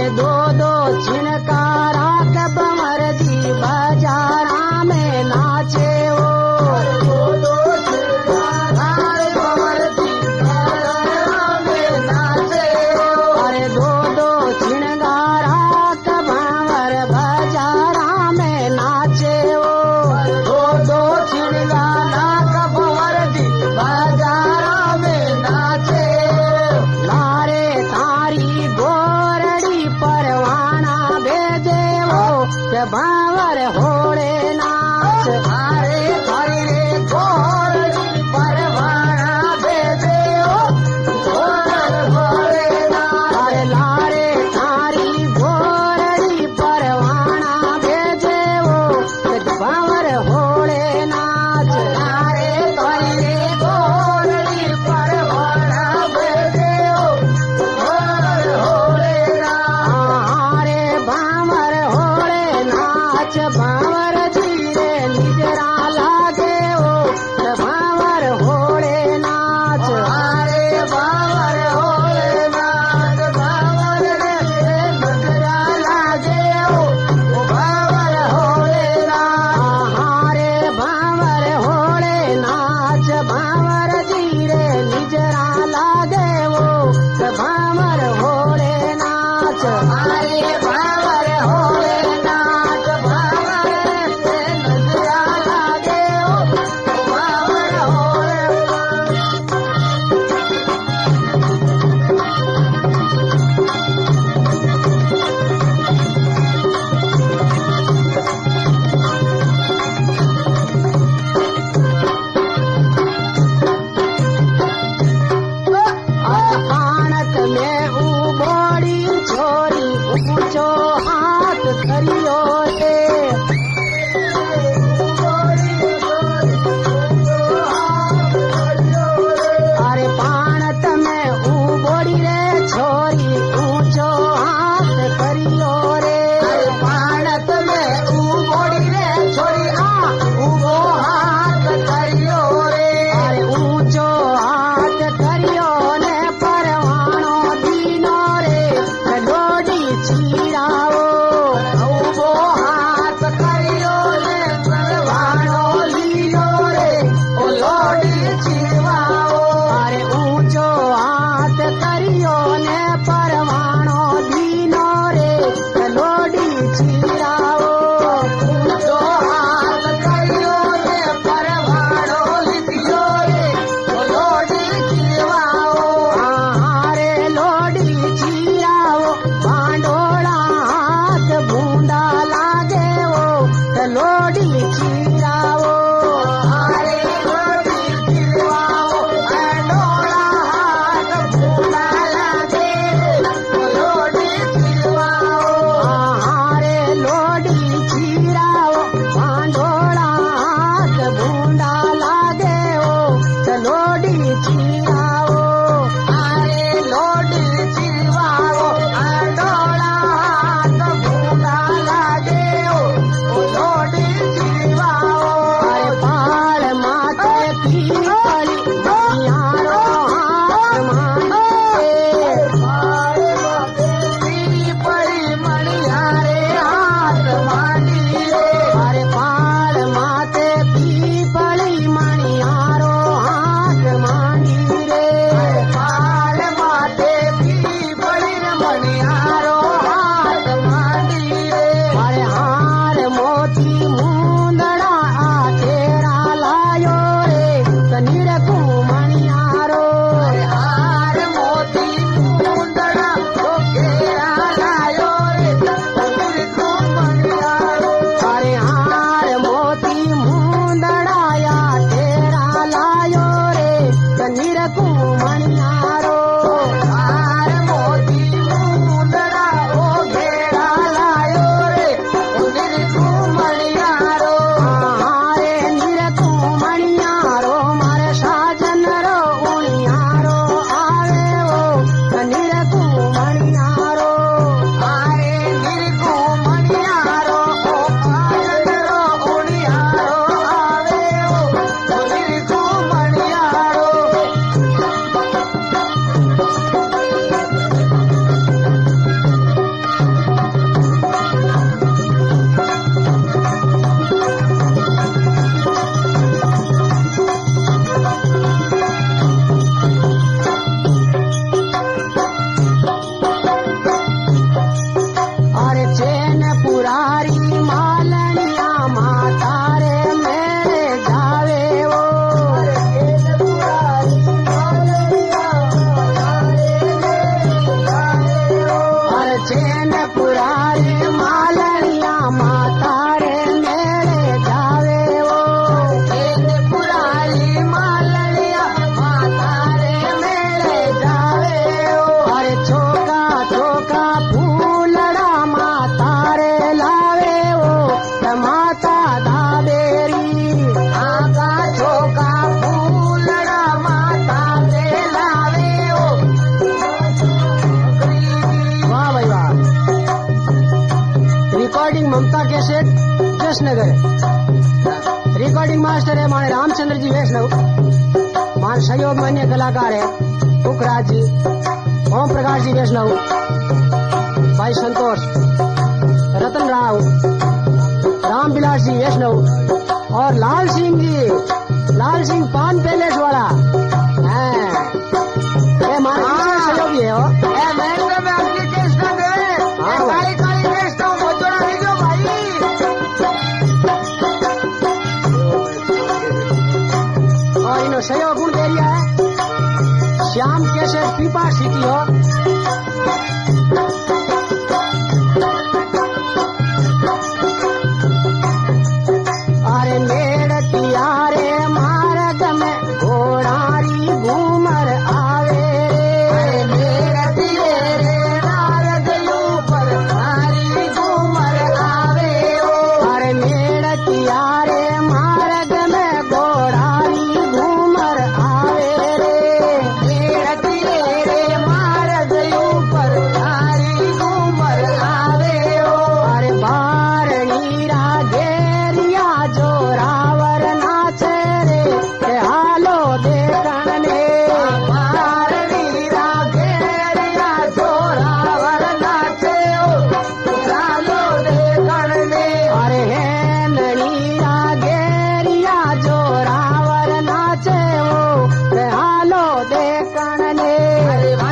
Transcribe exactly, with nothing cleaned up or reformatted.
अरे दो दो छिनकारा के भंवर जी बाजारा में नाचे वो दो दो छिनकारा के भंवर जी बाजारा में नाचे वो अरे दो दो छिनकारा के भंवर बाजारा में नाचे वो दो दो छिनकारा के भंवर जी बाजारा में नाचे लारे तारी गोरड़ी परवाना भेजे वो के भावर होड़े नाच अरे थारी रे गोरड़ी परवाना भेजे वो गोरड़ होड़े नाच अरे लारे थारी गोरड़ी परवाना भेजे वो के भावर होड़े नाच अरे थारी रे गोरड़ी परवाना भेजे वो गोरड़ होड़े नाच अरे भावर होड़े नाच भावर जीरे निजरा लागे वो के भावर होड़े नाच अरे भावर होड़े नाच भावर जीरे निजरा लागे वो भावर होड़े नाच अरे भावर होड़े नाच भावर जीरे निजरा लागे वो के भावर होड़े नाच अरे भावर होड़े नाच भावर से नजरा लागे वो भावर होड़े पाणक में उबोड़ी छोरी ऊंचो हाथ करियो रे अरे पाणत में उबोड़ी रे छोरी ऊंचो हाथ करियो रे पाणत में उबोड़ी रे छोरी आ उबो हाथ करियो रे अरे ऊंचो हाथ करियो ने परवाणो दीनो रे डोडी चीराओ हेन पुरारी मालनिया माता रे मेरे जावे ओ हेन पुरारी मालनिया माता रे मेरे जावे ओ अरे छोका छोका फूलड़ा माता रे लावे ओ माता दाबेरी आका छोका फूलड़ा माता रे लावे ओ वाह भाई वाह। रिकॉर्डिंग ममता कैसेट जसनगर है। रिकॉर्डिंग मास्टर है हमारे रामचंद्र जी वैष्णव। हमारे सहयोग मान्य कलाकार है पुखराज जी, ओम प्रकाश जी वैष्णव, भाई संतोष, रतन राव, रामविलास जी वैष्णव और लाल सिंह जी, लाल सिंह पान पैलेस वाला है। ये हमारे सहयोगी है हो। में आपकी केस कर दे काली काली केस तो मोचड़ा नहीं दो भाई। और इन्हों सहयोग गुण दे दिया है श्याम कैसे पीपा सिटी हो। अरे मेड़ कियारे मार्ग में घोड़ारी घूमर आवे रे मेड़ कियारे मार्ग ऊपर हारी घूमर आवे ओ अरे मेड़ कियारे मार्ग में घोड़ारी घूमर आवे रे मेड़ कियारे मार्ग ऊपर हारी घूमर आवे ओ अरे बारणी रागेरिया जो रावर नाचे रे के हालो देखण ने बारणी रागेरिया जो रावर नाचे ओ हालो देखण ने अरे है नणी रागेरिया जो रावर नाचे ओ के हालो देखण ने अरे